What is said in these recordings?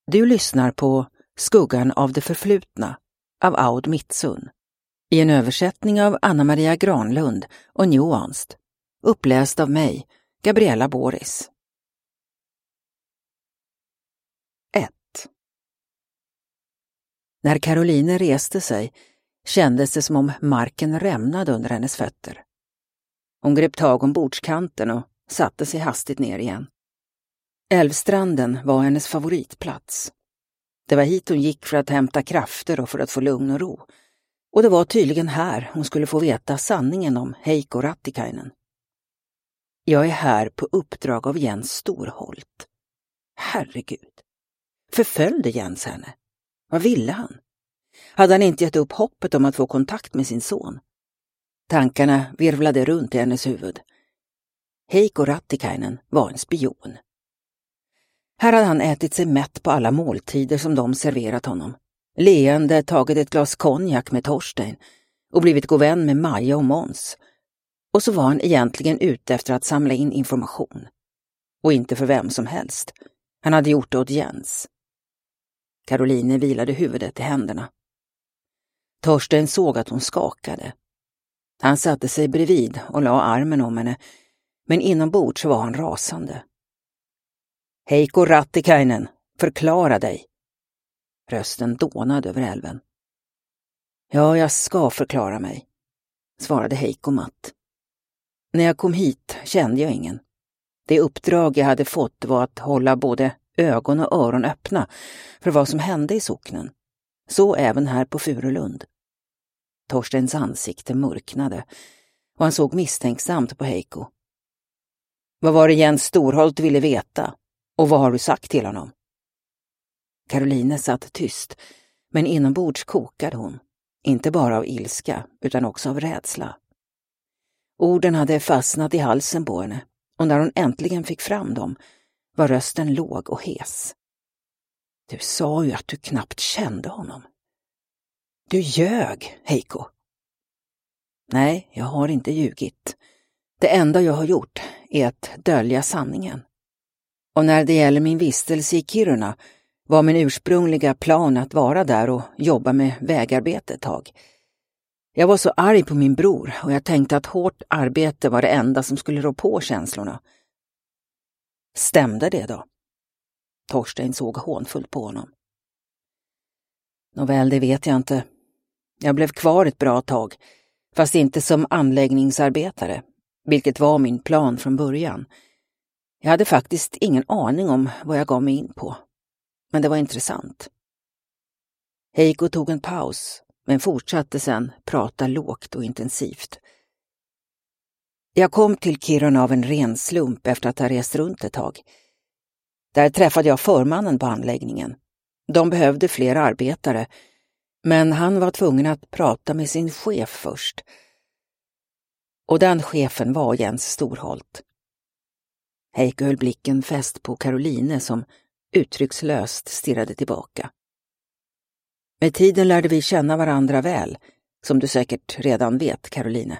Du lyssnar på Skuggan av det förflutna av Aud Mitsun i en översättning av Anna-Maria Granlund och Nuanced, uppläst av mig, Gabriella Boris. 1. När Caroline reste sig kändes det som om marken rämnade under hennes fötter. Hon grep tag om bordskanten och satte sig hastigt ner igen. Älvstranden var hennes favoritplats. Det var hit hon gick för att hämta krafter och för att få lugn och ro. Och det var tydligen här hon skulle få veta sanningen om Heikko Rattikainen. Jag är här på uppdrag av Jens Storholt. Herregud. Förföljde Jens henne? Vad ville han? Hade han inte gett upp hoppet om att få kontakt med sin son? Tankarna virvlade runt i hennes huvud. Heikko Rattikainen var en spion. Här hade han ätit sig mätt på alla måltider som de serverat honom. Leende tagit ett glas konjak med Torstein och blivit god vän med Maja och Måns. Och så var han egentligen ute efter att samla in information. Och inte för vem som helst. Han hade gjort det åt Jens. Caroline vilade huvudet i händerna. Torstein såg att hon skakade. Han satte sig bredvid och la armen om henne, men inombords var han rasande. Heikko Rattikainen, förklara dig. Rösten dånade över älven. Ja, jag ska förklara mig, svarade Heikko matt. När jag kom hit kände jag ingen. Det uppdrag jag hade fått var att hålla både ögon och öron öppna för vad som hände i socknen. Så även här på Furulund. Torsteins ansikte mörknade och han såg misstänksamt på Heikko. Vad var det Jens Storholt ville veta? Och vad har du sagt till honom? Caroline satt tyst, men inombords kokade hon. Inte bara av ilska, utan också av rädsla. Orden hade fastnat i halsen på henne, och när hon äntligen fick fram dem var rösten låg och hes. Du sa ju att du knappt kände honom. Du ljög, Heikko. Nej, jag har inte ljugit. Det enda jag har gjort är att dölja sanningen. Och när det gäller min vistelse i Kiruna var min ursprungliga plan att vara där och jobba med vägarbete ett tag. Jag var så arg på min bror och jag tänkte att hårt arbete var det enda som skulle rå på känslorna. Stämde det då? Torstein såg hånfullt på honom. Nåväl, det vet jag inte. Jag blev kvar ett bra tag, fast inte som anläggningsarbetare, vilket var min plan från början. Jag hade faktiskt ingen aning om vad jag gav mig in på. Men det var intressant. Heikko tog en paus, men fortsatte sen prata lågt och intensivt. Jag kom till Kiruna av en ren slump efter att ha rest runt ett tag. Där träffade jag förmannen på anläggningen. De behövde fler arbetare, men han var tvungen att prata med sin chef först. Och den chefen var Jens Storholt. Heikko höll blicken fäst på Caroline som uttryckslöst stirrade tillbaka. Med tiden lärde vi känna varandra väl, som du säkert redan vet, Caroline.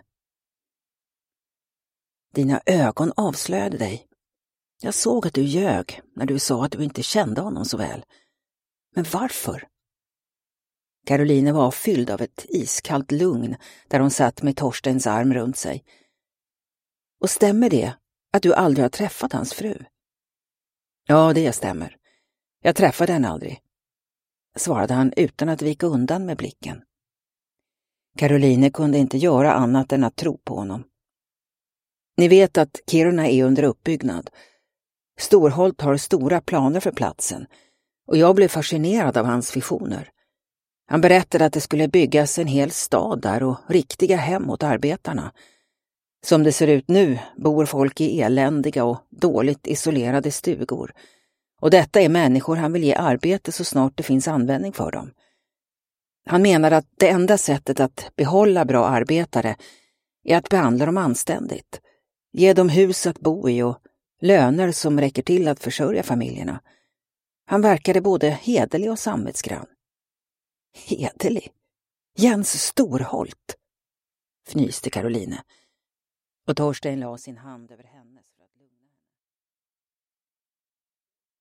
Dina ögon avslöjade dig. Jag såg att du ljög när du sa att du inte kände honom så väl. Men varför? Caroline var fylld av ett iskallt lugn där hon satt med Torsteins arm runt sig. Och stämmer det att du aldrig har träffat hans fru? Ja, det stämmer. Jag träffade henne aldrig, svarade han utan att vika undan med blicken. Caroline kunde inte göra annat än att tro på honom. Ni vet att Kiruna är under uppbyggnad. Storholt har stora planer för platsen och jag blev fascinerad av hans visioner. Han berättade att det skulle byggas en hel stad där och riktiga hem åt arbetarna. Som det ser ut nu bor folk i eländiga och dåligt isolerade stugor. Och detta är människor han vill ge arbete så snart det finns användning för dem. Han menar att det enda sättet att behålla bra arbetare är att behandla dem anständigt. Ge dem hus att bo i och löner som räcker till att försörja familjerna. Han verkade både hederlig och samvetsgrann. Hederlig? Jens Storholt, fnyste Caroline. Och Torstein la sin hand över hennes.